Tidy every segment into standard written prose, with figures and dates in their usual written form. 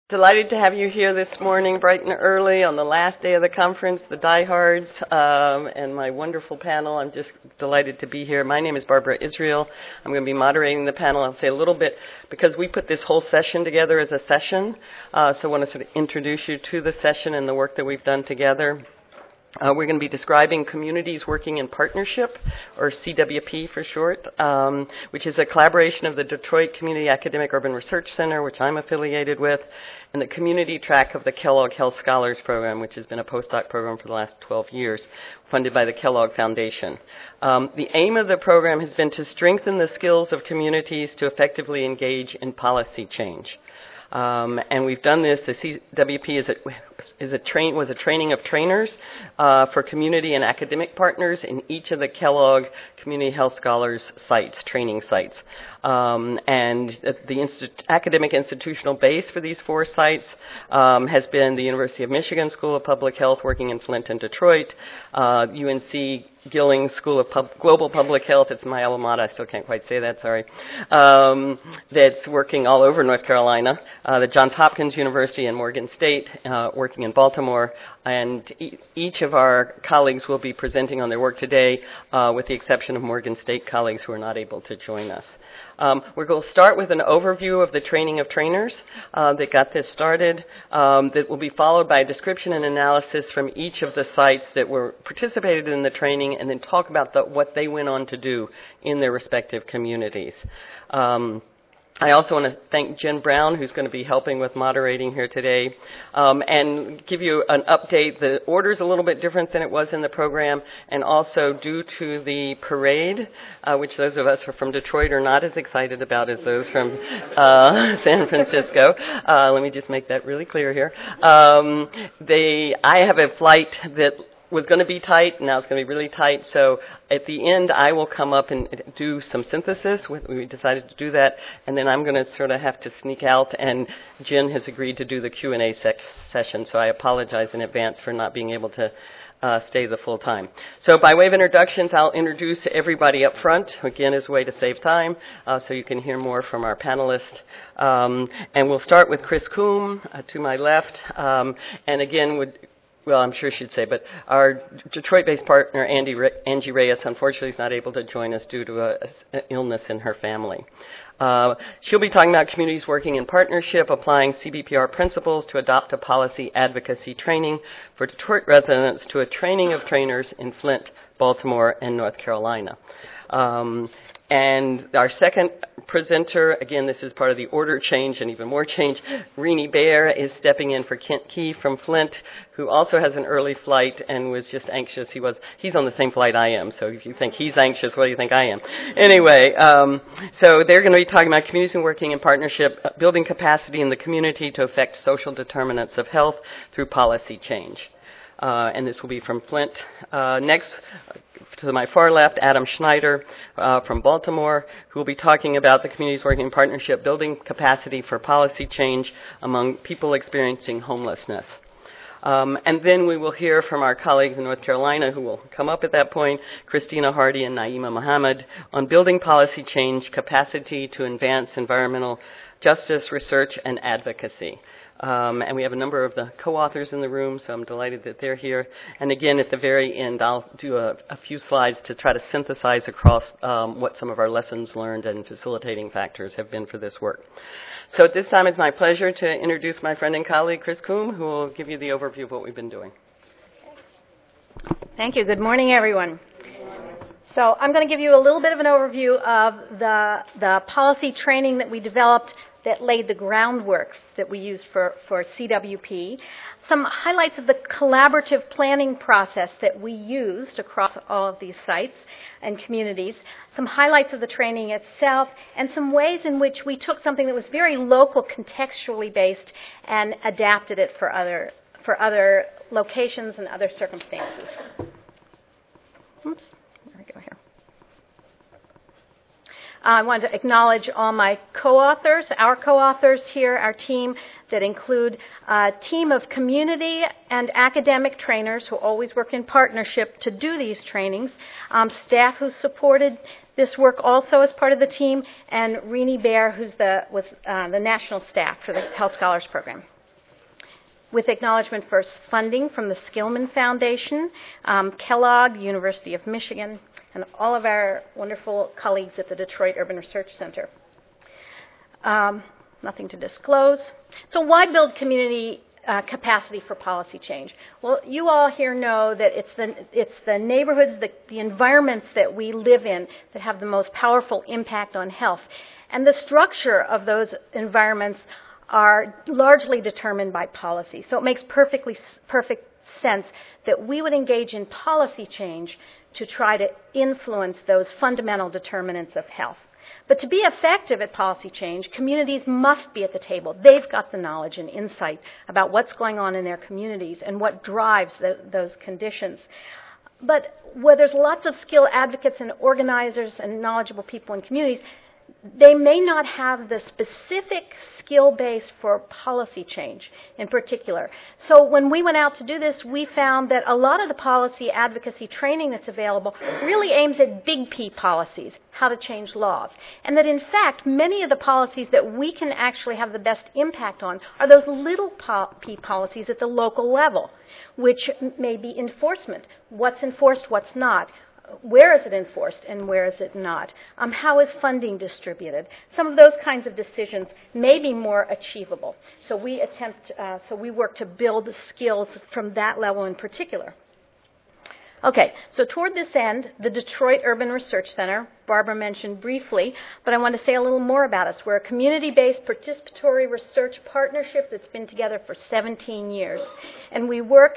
Delighted to have you here this morning, bright and early, on the last day of the conference, the diehards, and my wonderful panel. I'm just delighted to be here. My name is Barbara Israel. I'm going to be moderating the panel. I'll say a little bit, because we put this whole session together as a session, so I want to sort of introduce you to the session and the work that we've done together. We're going to be describing Communities Working in Partnership, or CWP for short, which is a collaboration of the Detroit Community Academic Urban Research Center, which I'm affiliated with, and the community track of the Kellogg Health Scholars Program, which has been a postdoc program for the last 12 years, funded by the Kellogg Foundation. The aim of the program has been to strengthen the skills of communities to effectively engage in policy change. And we've done this. The CWP was a training of trainers for community and academic partners in each of the Kellogg Community Health Scholars sites, training sites. And the academic institutional base for these 4 sites has been the University of Michigan School of Public Health, working in Flint and Detroit, UNC Gillings School of Global Public Health, it's my alma mater, I still can't quite say that, sorry, that's working all over North Carolina, the Johns Hopkins University and Morgan State, working in Baltimore, and each of our colleagues will be presenting on their work today, with the exception of Morgan State colleagues who are not able to join us. We're going to start with an overview of the training of trainers that got this started, that will be followed by a description and analysis from each of the sites that were participated in the training, and then talk about what they went on to do in their respective communities. I also want to thank Jen Brown, who's going to be helping with moderating here today, and give you an update. The order's a little bit different than it was in the program, and also due to the parade, which those of us who are from Detroit are not as excited about as those from San Francisco. Let me just make that really clear here. I have a flight that was going to be tight, now it's going to be really tight, so at the end I will come up and do some synthesis. We decided to do that, and then I'm going to sort of have to sneak out, and Jen has agreed to do the Q&A session, so I apologize in advance for not being able to stay the full time. So by way of introductions, I'll introduce everybody up front, again as a way to save time, so you can hear more from our panelists. And we'll start with Chris Coombe to my left, and again well, I'm sure she'd say, but our Detroit-based partner, Angie Reyes, unfortunately is not able to join us due to an illness in her family. She'll be talking about communities working in partnership, applying CBPR principles to adopt a policy advocacy training for Detroit residents to a training of trainers in Flint, Baltimore, and North Carolina. And our second presenter, again, this is part of the order change and even more change, Renee Baer is stepping in for Kent Key from Flint, who also has an early flight and was just anxious. He's on the same flight I am, so if you think he's anxious, what do you think I am? Anyway, so they're going to be talking about communities and working in partnership, building capacity in the community to affect social determinants of health through policy change. And this will be from Flint. Next, to my far left, Adam Schneider from Baltimore, who will be talking about the Communities Working in Partnership, building capacity for policy change among people experiencing homelessness. And then we will hear from our colleagues in North Carolina, who will come up at that point, Christina Hardy and Naima Muhammad, on building policy change capacity to advance environmental justice, research, and advocacy. And we have a number of the co-authors in the room, so I'm delighted that they're here. And again, at the very end, I'll do a few slides to try to synthesize across what some of our lessons learned and facilitating factors have been for this work. So at this time, it's my pleasure to introduce my friend and colleague, Chris Coombe, who will give you the overview of what we've been doing. Thank you. Good morning, everyone. So I'm going to give you a little bit of an overview of the policy training that we developed that laid the groundwork that we used for CWP, some highlights of the collaborative planning process that we used across all of these sites and communities, some highlights of the training itself, and some ways in which we took something that was very local, contextually based, and adapted it for other locations and other circumstances. Oops, there we go here. I want to acknowledge all my co-authors, our co-authors here, our team that include a team of community and academic trainers who always work in partnership to do these trainings, staff who supported this work also as part of the team, and Renee Baer, who's was the national staff for the Health Scholars Program. with acknowledgement for funding from the Skillman Foundation, Kellogg, University of Michigan, and all of our wonderful colleagues at the Detroit Urban Research Center. Nothing to disclose. So why build community capacity for policy change? Well, you all here know that it's the neighborhoods, the environments that we live in that have the most powerful impact on health. And the structure of those environments are largely determined by policy. So it makes perfect sense that we would engage in policy change to try to influence those fundamental determinants of health. But to be effective at policy change, communities must be at the table. They've got the knowledge and insight about what's going on in their communities and what drives those conditions. But where there's lots of skilled advocates and organizers and knowledgeable people in communities, they may not have the specific skill base for policy change in particular. So when we went out to do this, we found that a lot of the policy advocacy training that's available really aims at big P policies, how to change laws. And that in fact, many of the policies that we can actually have the best impact on are those little P policies at the local level, which may be enforcement. What's enforced, what's not. Where is it enforced and where is it not? How is funding distributed? Some of those kinds of decisions may be more achievable. So we work to build skills from that level in particular. Okay, so toward this end, the Detroit Urban Research Center, Barbara mentioned briefly, but I want to say a little more about us. We're a community-based participatory research partnership that's been together for 17 years. And we work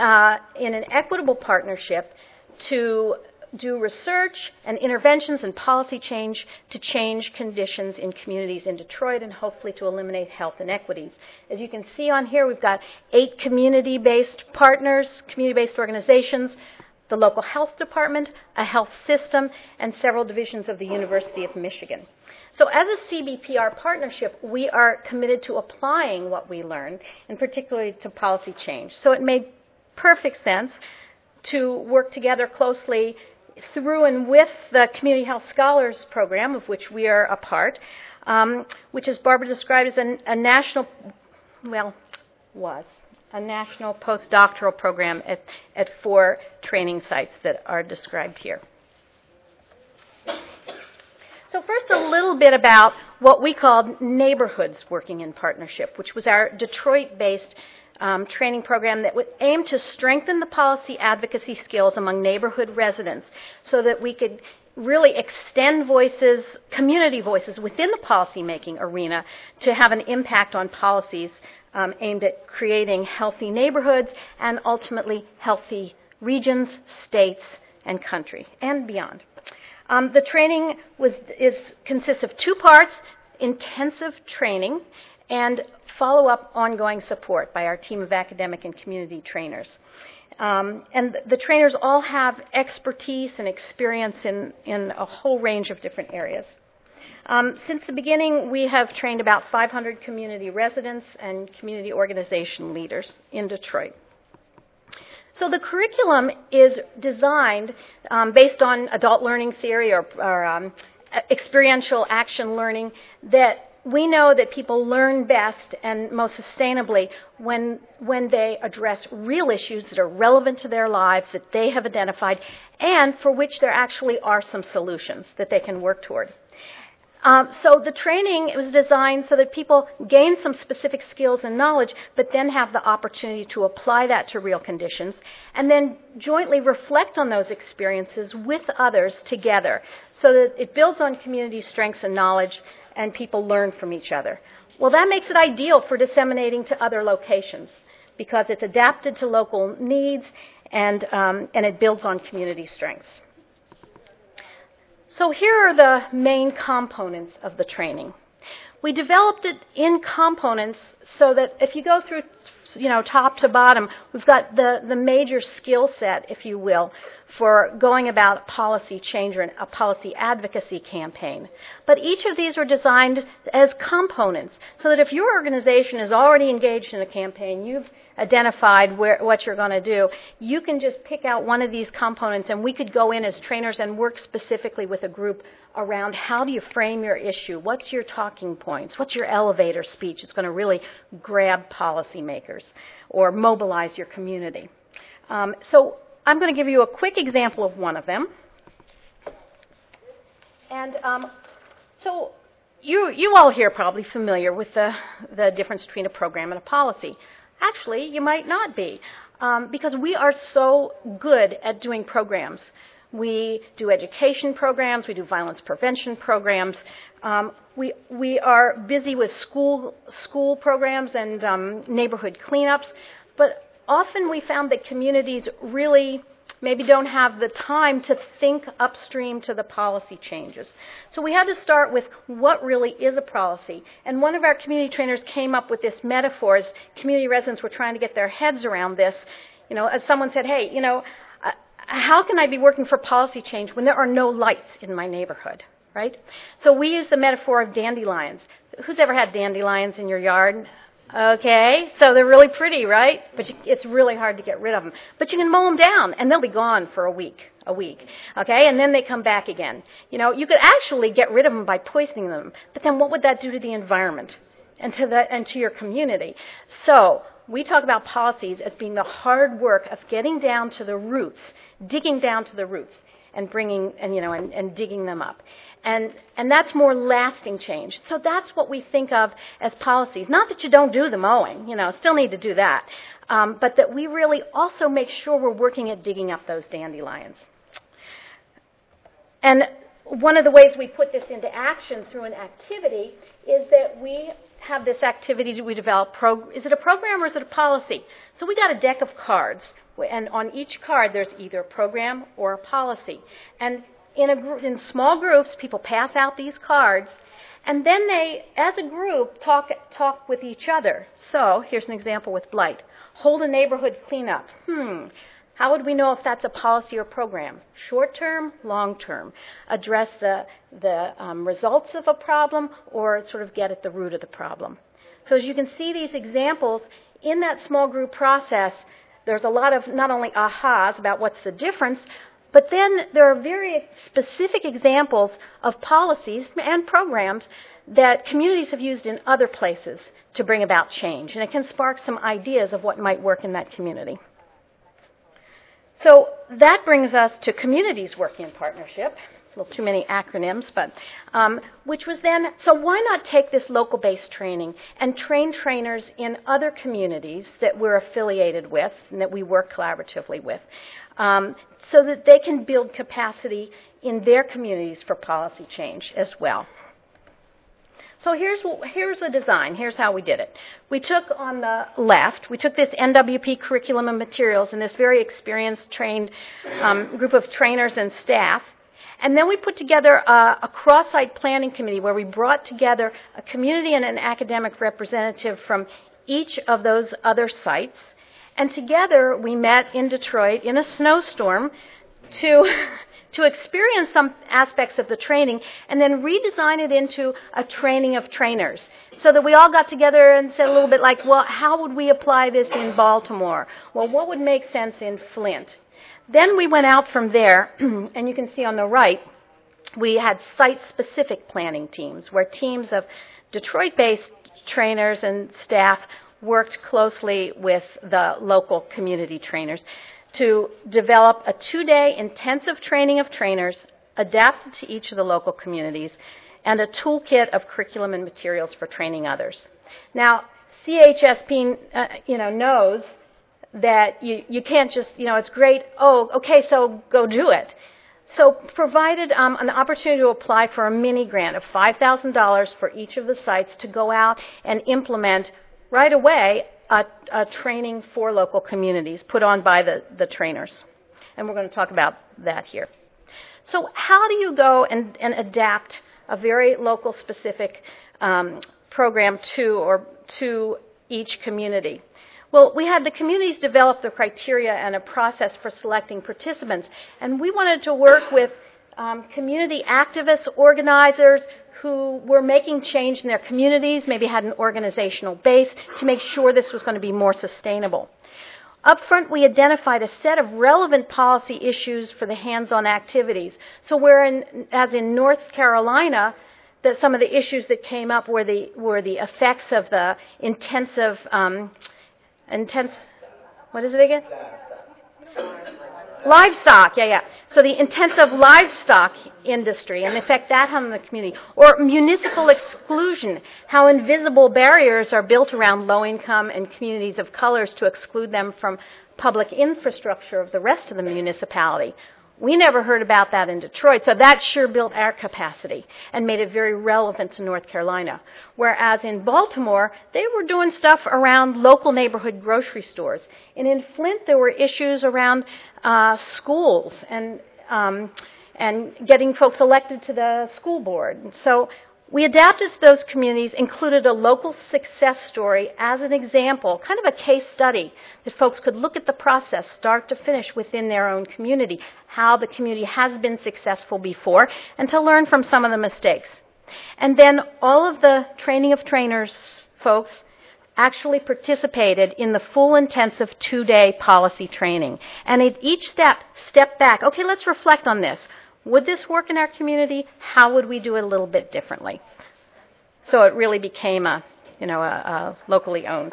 in an equitable partnership to do research and interventions and policy change to change conditions in communities in Detroit and hopefully to eliminate health inequities. As you can see on here, we've got 8 community-based partners, community-based organizations, the local health department, a health system, and several divisions of the University of Michigan. So as a CBPR partnership, we are committed to applying what we learn, and particularly to policy change. So it made perfect sense to work together closely through and with the Community Health Scholars Program, of which we are a part, which, as Barbara described, is a national postdoctoral program at 4 training sites that are described here. So first, a little bit about what we called Neighborhoods Working in Partnership, which was our Detroit-based training program that would aim to strengthen the policy advocacy skills among neighborhood residents so that we could really extend voices, community voices within the policymaking arena to have an impact on policies aimed at creating healthy neighborhoods and ultimately healthy regions, states, and country, and beyond. The training consists of 2 parts: intensive training and follow-up ongoing support by our team of academic and community trainers. And the trainers all have expertise and experience in a whole range of different areas. Since the beginning, we have trained about 500 community residents and community organization leaders in Detroit. So the curriculum is designed based on adult learning theory or experiential action learning that we know that people learn best and most sustainably when they address real issues that are relevant to their lives, that they have identified, and for which there actually are some solutions that they can work toward. So the training was designed so that people gain some specific skills and knowledge, but then have the opportunity to apply that to real conditions, and then jointly reflect on those experiences with others together, so that it builds on community strengths and knowledge, and people learn from each other. Well, that makes it ideal for disseminating to other locations because it's adapted to local needs and it builds on community strengths. So here are the main components of the training. We developed it in components so that if you go through, top to bottom, we've got the major skill set, if you will, for going about policy change or a policy advocacy campaign. But each of these are designed as components so that if your organization is already engaged in a campaign, you've identified what you're going to do, you can just pick out one of these components and we could go in as trainers and work specifically with a group around how do you frame your issue, what's your talking points, what's your elevator speech that's going to really grab policymakers or mobilize your community. So I'm going to give you a quick example of one of them. And so you all here are probably familiar with the difference between a program and a policy. Actually, you might not be, because we are so good at doing programs. We do education programs, we do violence prevention programs. We are busy with school programs and neighborhood cleanups, but often we found that communities really maybe don't have the time to think upstream to the policy changes. So we had to start with what really is a policy. And one of our community trainers came up with this metaphor as community residents were trying to get their heads around this. As someone said, hey, how can I be working for policy change when there are no lights in my neighborhood, right? So we use the metaphor of dandelions. Who's ever had dandelions in your yard? Okay, so they're really pretty, right? But it's really hard to get rid of them. But you can mow them down, and they'll be gone for a week, okay? And then they come back again. You could actually get rid of them by poisoning them, but then what would that do to the environment and to your community? So we talk about policies as being the hard work of getting down to the roots, digging down to the roots, and bringing and digging them up. And that's more lasting change. So that's what we think of as policies. Not that you don't do the mowing, still need to do that, but that we really also make sure we're working at digging up those dandelions. And one of the ways we put this into action through an activity is that we have this activity that we develop. Is it a program or is it a policy? So we got a deck of cards, and on each card there's either a program or a policy. And in small groups, people pass out these cards, and then they, as a group, talk with each other. So here's an example with blight. Hold a neighborhood cleanup. How would we know if that's a policy or program? Short term, long term. Address the results of a problem, or sort of get at the root of the problem. So as you can see these examples, in that small group process, there's a lot of not only ahas about what's the difference, but then there are very specific examples of policies and programs that communities have used in other places to bring about change. And it can spark some ideas of what might work in that community. So that brings us to communities working in partnership. A little too many acronyms, but which was then, so why not take this local-based training and train trainers in other communities that we're affiliated with and that we work collaboratively with, so that they can build capacity in their communities for policy change as well. So here's the design. Here's how we did it. We took on the left, we took this NWP curriculum and materials and this very experienced, trained group of trainers and staff. And then we put together a cross-site planning committee where we brought together a community and an academic representative from each of those other sites. And together we met in Detroit in a snowstorm to experience some aspects of the training and then redesign it into a training of trainers. So that we all got together and said a little bit like, well, how would we apply this in Baltimore? Well, what would make sense in Flint? Then we went out from there, and you can see on the right, we had site-specific planning teams, where teams of Detroit-based trainers and staff worked closely with the local community trainers to develop a 2-day intensive training of trainers adapted to each of the local communities and a toolkit of curriculum and materials for training others. Now, CHSP knows that you can't just, it's great, oh, okay, so go do it. So provided an opportunity to apply for a mini grant of $5,000 for each of the sites to go out and implement right away a training for local communities put on by the trainers. And we're going to talk about that here. So how do you go and adapt a very local specific program to each community? Well, we had the communities develop the criteria and a process for selecting participants, and we wanted to work with community activists, organizers who were making change in their communities, maybe had an organizational base to make sure this was going to be more sustainable. Up front, we identified a set of relevant policy issues for the hands-on activities. So as in North Carolina, that some of the issues that came up were the effects of the what is it again? Livestock, yeah. So the intensive livestock industry and the effect that had on the community. Or municipal exclusion, how invisible barriers are built around low-income and communities of colors to exclude them from public infrastructure of the rest of the municipality. We never heard about that in Detroit, so that sure built our capacity and made it very relevant to North Carolina. Whereas in Baltimore, they were doing stuff around local neighborhood grocery stores. And in Flint, there were issues around schools and getting folks elected to the school board. And so we adapted to those communities, included a local success story as an example, kind of a case study that folks could look at the process, start to finish within their own community, how the community has been successful before, and to learn from some of the mistakes. And then all of the training of trainers folks actually participated in the full intensive 2-day policy training. And at each step back, okay, let's reflect on this. Would this work in our community? How would we do it a little bit differently? So it really became a locally owned.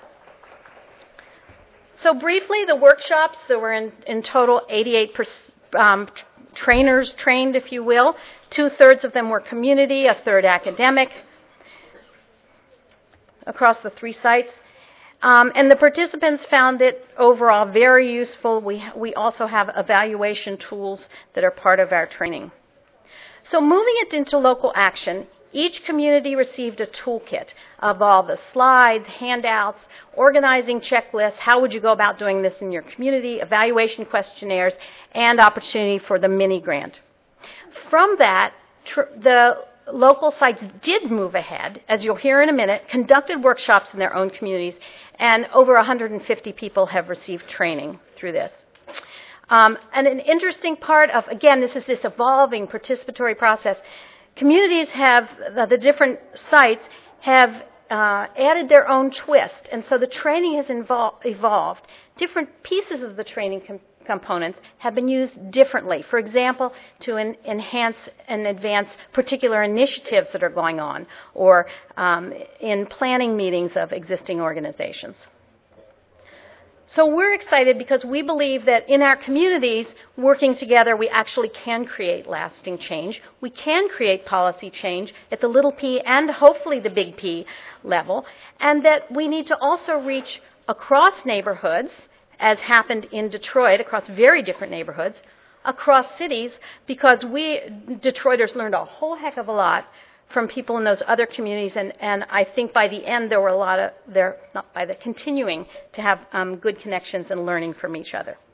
So briefly, the workshops, there were in total 88 trainers trained, if you will. 2/3 of them were community, 1/3 academic, across the 3 sites. And the participants found it overall very useful. We also have evaluation tools that are part of our training. So moving it into local action, each community received a toolkit of all the slides, handouts, organizing checklists, how would you go about doing this in your community, evaluation questionnaires, and opportunity for the mini grant. From that, the local sites did move ahead, as you'll hear in a minute, conducted workshops in their own communities, and over 150 people have received training through this. And an interesting part of, again, this is this evolving participatory process. Communities have, the different sites have added their own twist, and so the training has evolved. Different pieces of the training components have been used differently. For example, to enhance and advance particular initiatives that are going on, or in planning meetings of existing organizations. So we're excited because we believe that in our communities, working together, we actually can create lasting change. We can create policy change at the little p and hopefully the big P level, and that we need to also reach across neighborhoods, as happened in Detroit, across very different neighborhoods, across cities, because we Detroiters learned a whole heck of a lot from people in those other communities, and I think by the end there were continuing to have good connections and learning from each other.